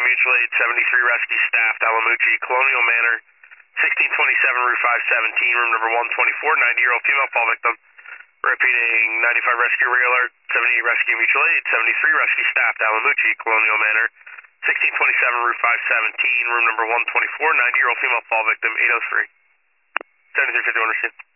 Mutual Aid 73 Rescue Staff, Alamucci, Colonial Manor, 1627 Route 517, room number 124, 90-year-old female fall victim. Repeating 95 Rescue Alert, 78 Rescue Mutual Aid, 73 Rescue Staff, Alamucci, Colonial Manor, 1627 Route 517, room number 124, 90-year-old female fall victim, 803. 7351 received.